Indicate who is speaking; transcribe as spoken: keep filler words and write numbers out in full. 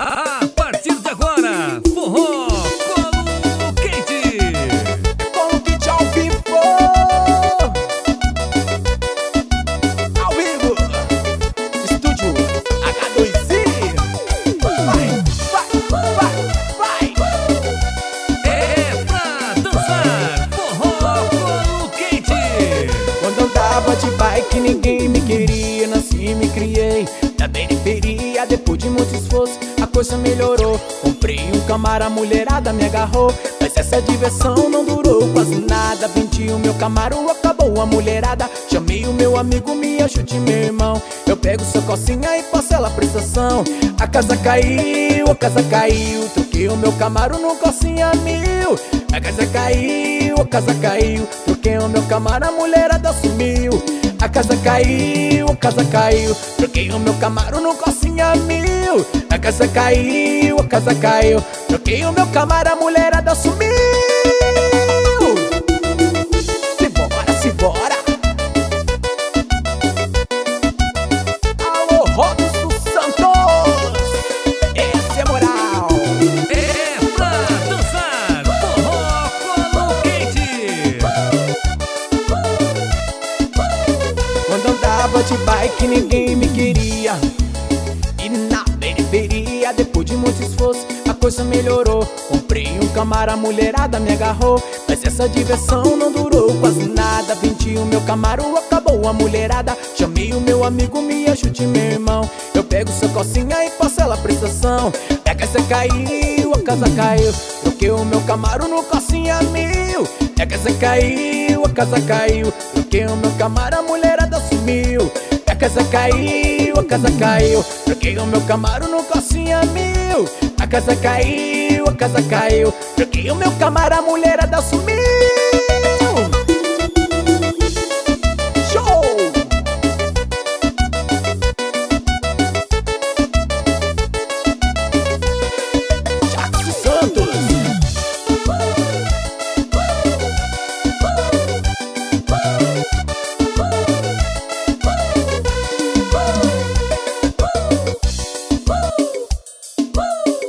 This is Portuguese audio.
Speaker 1: A partir de agora, forró Colo Quente.
Speaker 2: Colo Quente ao vivo. Ao vivo. Estúdio H dois I. Vai, vai, vai, vai.
Speaker 1: É pra dançar, forró Colo Quente.
Speaker 2: Quando andava de bike ninguém me queria. Nasci e me criei na periferia. Depois de muito esforço a coisa melhorou. Comprei um Camaro, a mulherada me agarrou. Mas essa diversão não durou quase nada. Vendi o meu Camaro, acabou a mulherada. Chamei o meu amigo, me ajude meu irmão. Eu pego sua cocinha e parcela a prestação. A casa caiu, a casa caiu. Troquei o meu Camaro no cocinha mil. A casa caiu, a casa caiu. Troquei o meu Camaro, a mulherada sumiu. A casa caiu, a casa caiu. Troquei o meu Camaro no cocinha mil. A casa caiu, a casa caiu. Troquei o meu Camaro, a mulherada sumiu. Simbora, simbora. Alô, Robson Santos. Essa é moral.
Speaker 1: É pra dançar, forró Colo Quente.
Speaker 2: Quando andava de bike ninguém me queria. E na periferia, depois de muito esforço, a coisa melhorou. Comprei um Camaro, a mulherada me agarrou. Mas essa diversão não durou quase nada. Vendi o meu Camaro, acabou a mulherada. Chamei o meu amigo, me ajude meu irmão. Eu pego sua cocinha e parcela a prestação. A casa caiu, a casa caiu. Troquei o meu Camaro no cocinha mil. A casa caiu, a casa caiu. Troquei o meu Camaro, a mulherada sumiu. A casa caiu, a casa caiu. Troquei o meu Camaro no cocinha mil. A casa caiu, a casa caiu. Troquei o meu Camaro, a mulherada sumiu.